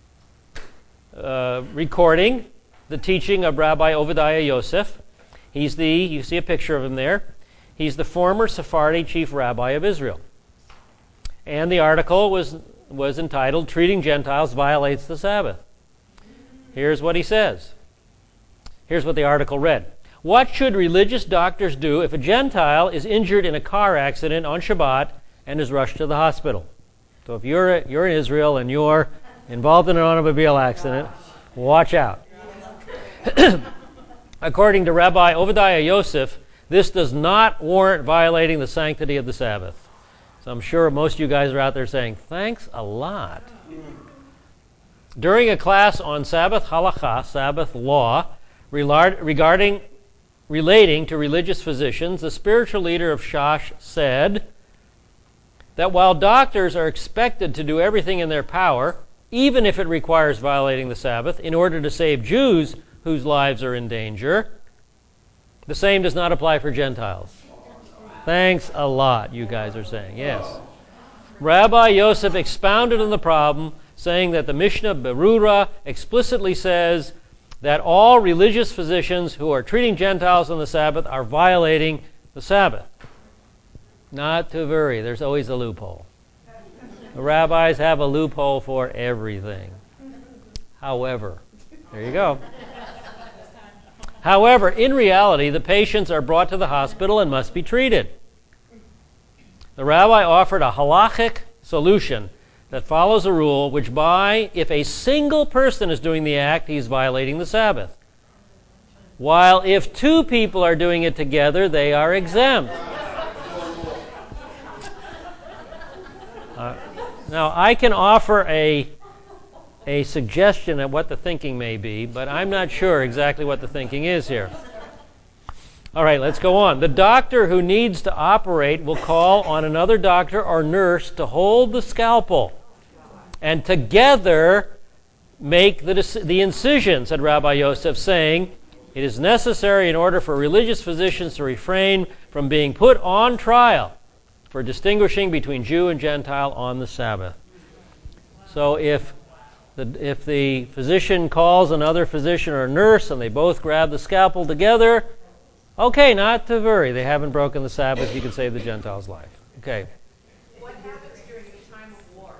uh, recording the teaching of Rabbi Obadiah Yosef. He's the, you see a picture of him there, he's the former Sephardi chief rabbi of Israel. And the article was, was entitled, Treating Gentiles Violates the Sabbath. Here's what he says. Here's what the article read. What should religious doctors do if a Gentile is injured in a car accident on Shabbat and is rushed to the hospital? So if you're you're in Israel and you're involved in an automobile accident, watch out. According to Rabbi Obadiah Yosef, this does not warrant violating the sanctity of the Sabbath. So I'm sure most of you guys are out there saying, thanks a lot. During a class on Sabbath halakha, Sabbath law, regarding relating to religious physicians, the spiritual leader of Shash said that while doctors are expected to do everything in their power, even if it requires violating the Sabbath, in order to save Jews whose lives are in danger, the same does not apply for Gentiles. Thanks a lot, you guys are saying. Yes. Rabbi Yosef expounded on the problem, saying that the Mishnah Berurah explicitly says that all religious physicians who are treating Gentiles on the Sabbath are violating the Sabbath. Not to worry, there's always a loophole. The rabbis have a loophole for everything. However, there you go. However, in reality, the patients are brought to the hospital and must be treated. The rabbi offered a halachic solution that follows a rule which by, if a single person is doing the act, he's violating the Sabbath. While if two people are doing it together, they are exempt. Uh, now, I can offer a, a suggestion of what the thinking may be, but I'm not sure exactly what the thinking is here. All right, let's go on. The doctor who needs to operate will call on another doctor or nurse to hold the scalpel and together make the, the incision, said Rabbi Yosef, saying, it is necessary in order for religious physicians to refrain from being put on trial for distinguishing between Jew and Gentile on the Sabbath. So if the, if the physician calls another physician or nurse and they both grab the scalpel together, okay, not to worry. They haven't broken the Sabbath. You can save the Gentile's life. Okay. What happens during a time of war?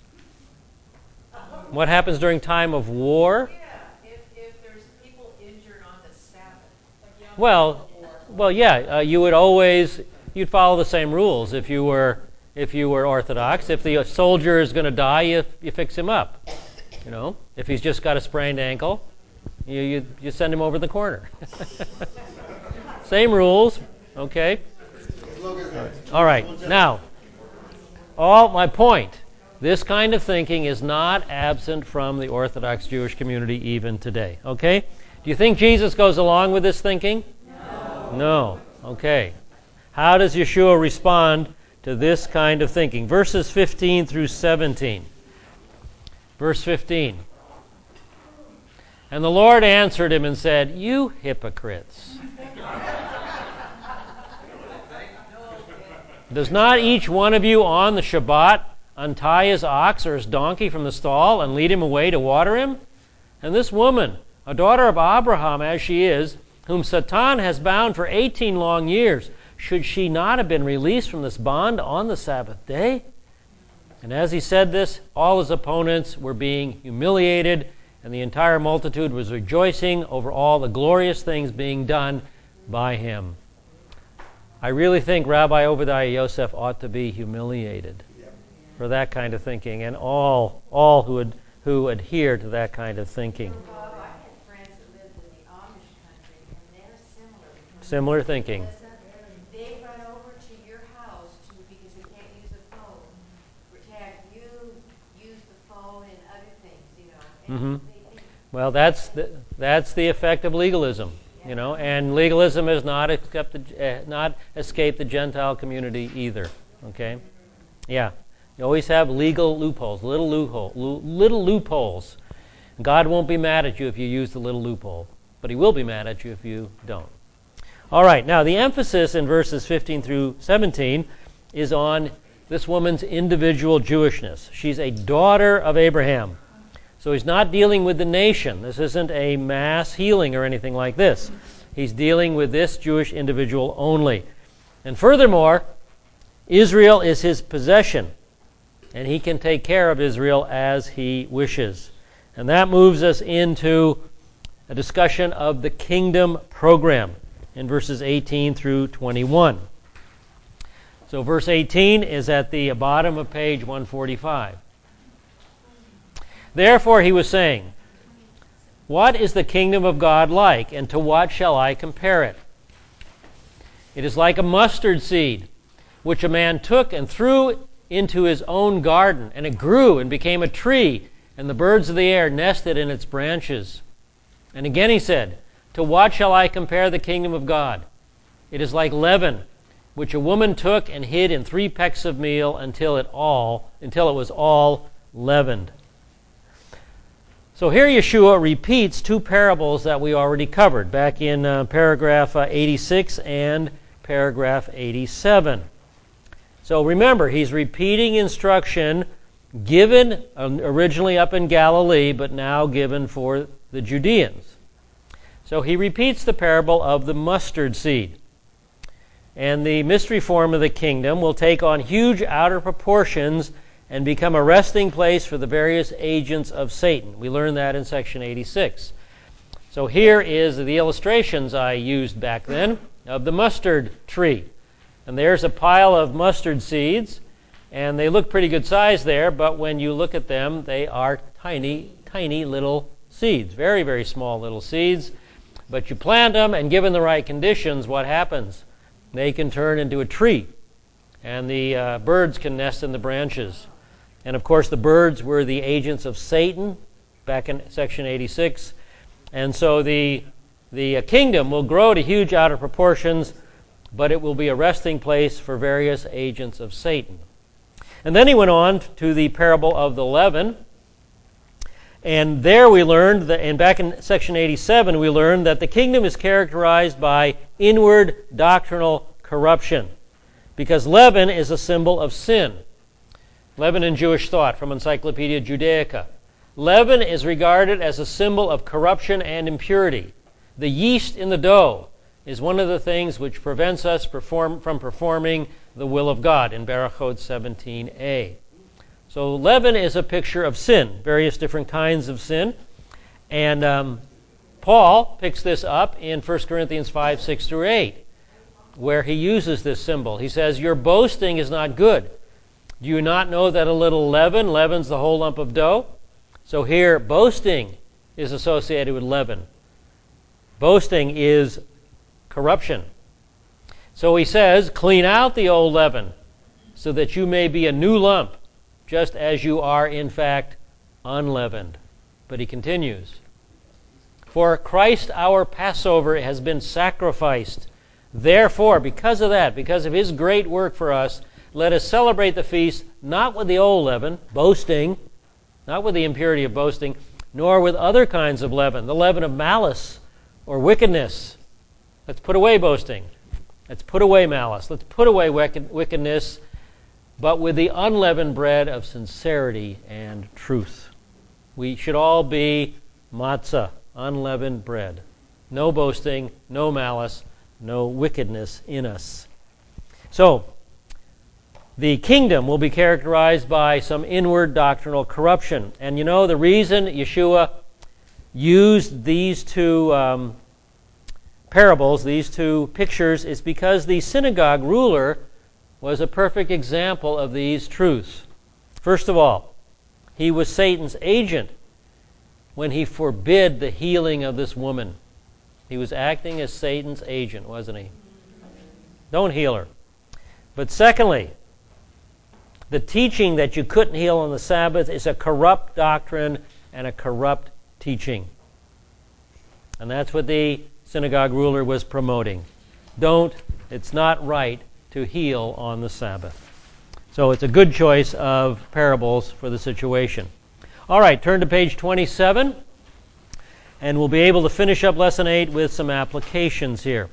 What happens during time of war? Yeah, if, if there's people injured on the Sabbath. Well, well, yeah. Uh, you would always you'd follow the same rules if you were if you were Orthodox. If the soldier is going to die, you you fix him up. You know, if he's just got a sprained ankle, you you, you send him over the corner. Same rules, okay? All right. Now, all my point. This kind of thinking is not absent from the Orthodox Jewish community even today. Okay? Do you think Jesus goes along with this thinking? No. No. Okay. How does Yeshua respond to this kind of thinking? Verses fifteen through seventeen. Verse fifteen. And the Lord answered him and said, "You hypocrites. Does not each one of you on the Shabbat untie his ox or his donkey from the stall and lead him away to water him? And this woman, a daughter of Abraham as she is, whom Satan has bound for eighteen long years, should she not have been released from this bond on the Sabbath day?" And as he said this, all his opponents were being humiliated, and the entire multitude was rejoicing over all the glorious things being done by him. I really think Rabbi Obadiah Yosef ought to be humiliated for that kind of thinking, and all all who would, who adhere to that kind of thinking. Bob, I had friends that lived in the Amish country, and they're similar. Similar thinking. Listen, they run over to your house to because they can't use a phone, or to have you use the phone and other things, you know. And Mm-hmm. they think, Well, that's the, that's the effect of legalism, you know, and legalism has not accepted, uh, not escaped the Gentile community either. Okay, yeah, you always have legal loopholes, little loophole, little loopholes. God won't be mad at you if you use the little loophole, but He will be mad at you if you don't. All right, now the emphasis in verses fifteen through seventeen is on this woman's individual Jewishness. She's a daughter of Abraham. So he's not dealing with the nation. This isn't a mass healing or anything like this. He's dealing with this Jewish individual only. And furthermore, Israel is his possession, and he can take care of Israel as he wishes. And that moves us into a discussion of the kingdom program in verses eighteen through twenty-one. So verse eighteen is at the bottom of page one forty-five. Therefore he was saying, "What is the kingdom of God like, and to what shall I compare it? It is like a mustard seed, which a man took and threw into his own garden, and it grew and became a tree, and the birds of the air nested in its branches." And again he said, "To what shall I compare the kingdom of God? It is like leaven, which a woman took and hid in three pecks of meal until it all until it was all leavened." So here Yeshua repeats two parables that we already covered back in uh, paragraph uh, eighty-six and paragraph eighty-seven. So remember, he's repeating instruction given uh, originally up in Galilee, but now given for the Judeans. So he repeats the parable of the mustard seed. And the mystery form of the kingdom will take on huge outer proportions and become a resting place for the various agents of Satan. We learned that in section eighty-six. So here is the illustrations I used back then of the mustard tree. And there's a pile of mustard seeds, and they look pretty good size there, but when you look at them, they are tiny, tiny little seeds. Very, very small little seeds. But you plant them, and given the right conditions, what happens? They can turn into a tree, and the uh, birds can nest in the branches. And of course, the birds were the agents of Satan back in section eighty-six. And so the, the uh, kingdom will grow to huge outer proportions, but it will be a resting place for various agents of Satan. And then he went on to the parable of the leaven. And there we learned, that, and back in section eighty-seven, we learned that the kingdom is characterized by inward doctrinal corruption, because leaven is a symbol of sin. Leaven in Jewish thought from Encyclopedia Judaica. Leaven is regarded as a symbol of corruption and impurity. The yeast in the dough is one of the things which prevents us perform, from performing the will of God in Berachot seventeen a. So leaven is a picture of sin, various different kinds of sin. And um, Paul picks this up in First Corinthians five, six through eight, where he uses this symbol. He says, your boasting is not good. Do you not know that a little leaven leavens the whole lump of dough? So here, boasting is associated with leaven. Boasting is corruption. So he says, clean out the old leaven so that you may be a new lump, just as you are in fact unleavened. But he continues, for Christ our Passover has been sacrificed. Therefore, because of that, because of his great work for us, let us celebrate the feast not with the old leaven, boasting, not with the impurity of boasting, nor with other kinds of leaven, the leaven of malice or wickedness. Let's put away boasting. Let's put away malice. Let's put away wickedness, but with the unleavened bread of sincerity and truth. We should all be matzah, unleavened bread. No boasting, no malice, no wickedness in us. So, the kingdom will be characterized by some inward doctrinal corruption. And you know, the reason Yeshua used these two um, parables, these two pictures, is because the synagogue ruler was a perfect example of these truths. First of all, he was Satan's agent when he forbid the healing of this woman. He was acting as Satan's agent, wasn't he? Don't heal her. But secondly, the teaching that you couldn't heal on the Sabbath is a corrupt doctrine and a corrupt teaching. And that's what the synagogue ruler was promoting. Don't, it's not right to heal on the Sabbath. So it's a good choice of parables for the situation. All right, turn to page twenty-seven, and we'll be able to finish up lesson eight with some applications here.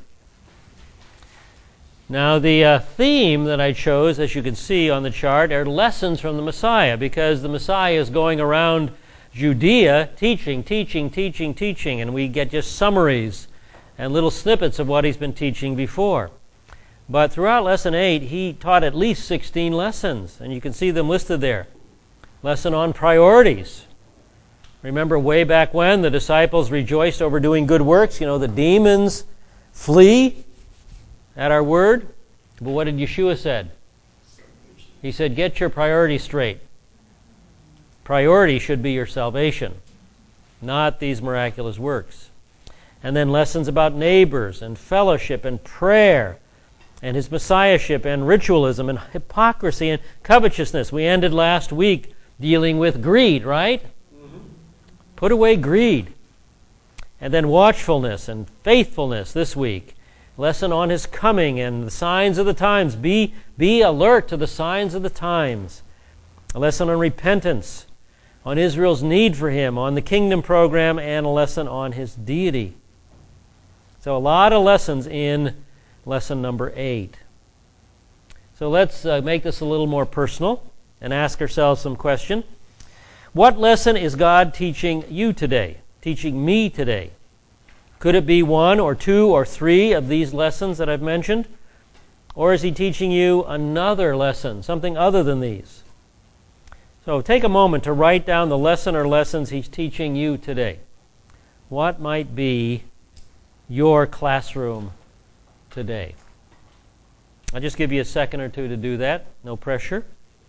Now, the uh, theme that I chose, as you can see on the chart, are lessons from the Messiah, because the Messiah is going around Judea teaching, teaching, teaching, teaching, and we get just summaries and little snippets of what he's been teaching before. But throughout lesson eight, he taught at least sixteen lessons, and you can see them listed there. Lesson on priorities. Remember way back when the disciples rejoiced over doing good works? You know, the demons flee at our word. But what did Yeshua said? He said, get your priorities straight. Priority should be your salvation, not these miraculous works. And then lessons about neighbors and fellowship and prayer and his messiahship and ritualism and hypocrisy and covetousness. We ended last week dealing with greed, right? Mm-hmm. Put away greed. And then watchfulness and faithfulness this week. Lesson on his coming and the signs of the times. Be, be alert to the signs of the times. A lesson on repentance, on Israel's need for him, on the kingdom program, and a lesson on his deity. So a lot of lessons in lesson number eight. So let's uh, make this a little more personal and ask ourselves some question. What lesson is God teaching you today? Teaching me today? Could it be one or two or three of these lessons that I've mentioned? Or is he teaching you another lesson, something other than these? So take a moment to write down the lesson or lessons he's teaching you today. What might be your classroom today? I'll just give you a second or two to do that. No pressure.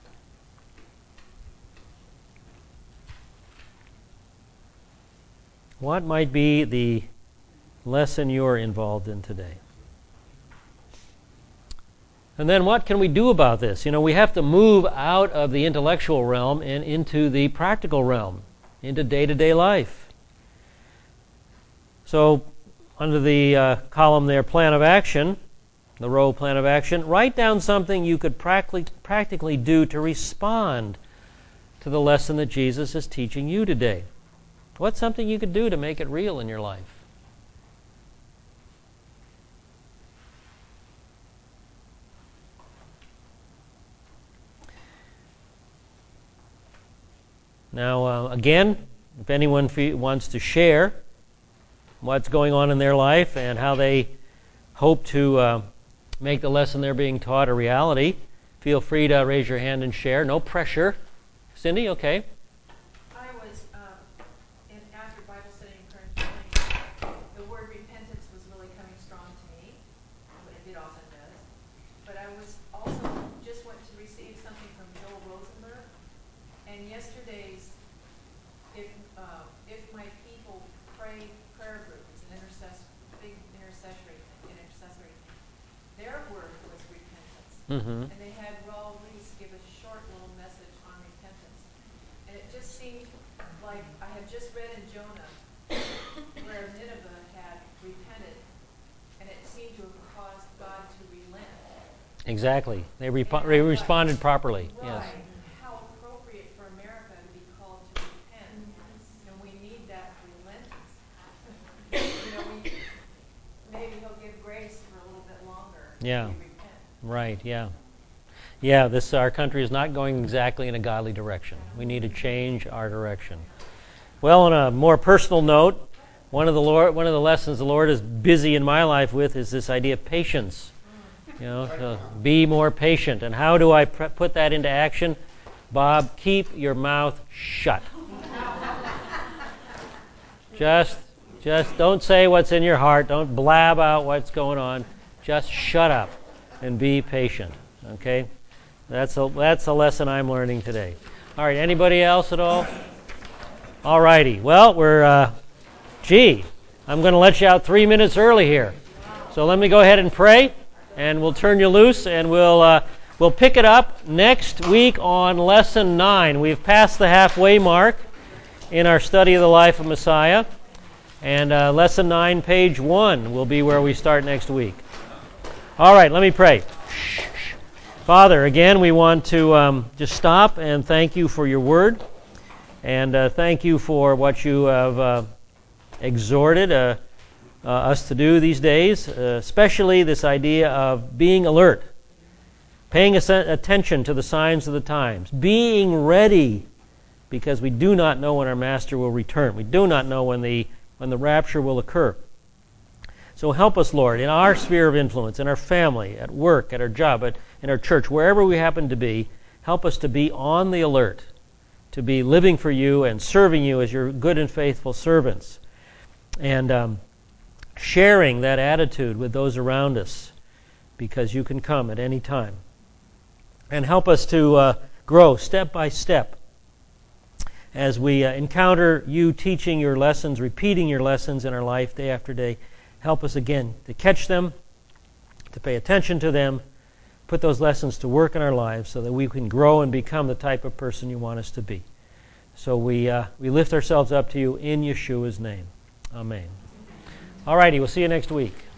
What might be the lesson you're involved in today? And then what can we do about this? You know, we have to move out of the intellectual realm and into the practical realm, into day-to-day life. So under the uh, column there, plan of action, the row plan of action, write down something you could practically, practically do to respond to the lesson that Jesus is teaching you today. What's something you could do to make it real in your life? Now, uh, again, if anyone fe- wants to share what's going on in their life and how they hope to uh, make the lesson they're being taught a reality, feel free to raise your hand and share. No pressure. Cindy, okay. I was, um, in, after Bible study and prayer this morning, the word repentance was really coming strong to me. It often does. But I was also just went to receive something from Joel Rosenberg. And yesterday's, if uh, if my people pray prayer group, it's an intercessor, big intercessory thing, an intercessory thing. Their word was repentance. Mm-hmm. And they had Raul Reese give a short little message on repentance. And it just seemed like I had just read in Jonah where Nineveh had repented, and it seemed to have caused God to relent. Exactly. They, repo- they responded properly. Right. Yes. How appropriate for America to be called to repent. And we need that relentance. You know, we maybe he'll give grace for a little bit longer Yeah. if we repent. Right, yeah. Yeah, this our country is not going exactly in a godly direction. We need to change our direction. Well, on a more personal note, one of the Lord, one of the lessons the Lord is busy in my life with is this idea of patience. You know, so be more patient. And how do I pre- put that into action? Bob, keep your mouth shut. Just, just don't say what's in your heart. Don't blab out what's going on. Just shut up and be patient. Okay, that's a that's a lesson I'm learning today. All right, anybody else at all? All righty. Well, we're. Uh, gee, I'm going to let you out three minutes early here. So let me go ahead and pray, and we'll turn you loose, and we'll uh, we'll pick it up next week on lesson nine. We've passed the halfway mark in our study of the life of Messiah, and uh, lesson nine, page one, will be where we start next week. All right, let me pray. Father, again, we want to um, just stop and thank you for your word, and uh, thank you for what you have uh, exhorted uh, uh, us to do these days, uh, especially this idea of being alert, paying attention to the signs of the times, being ready, because we do not know when our Master will return. We do not know when the when the rapture will occur. So help us, Lord, in our sphere of influence, in our family, at work, at our job, at, in our church, wherever we happen to be, help us to be on the alert, to be living for you and serving you as your good and faithful servants, and um, sharing that attitude with those around us, because you can come at any time. And help us to uh, grow step by step as we uh, encounter you teaching your lessons, repeating your lessons in our life day after day. Help us again to catch them, to pay attention to them, put those lessons to work in our lives so that we can grow and become the type of person you want us to be. So we uh, we lift ourselves up to you in Yeshua's name. Amen. All righty, we'll see you next week.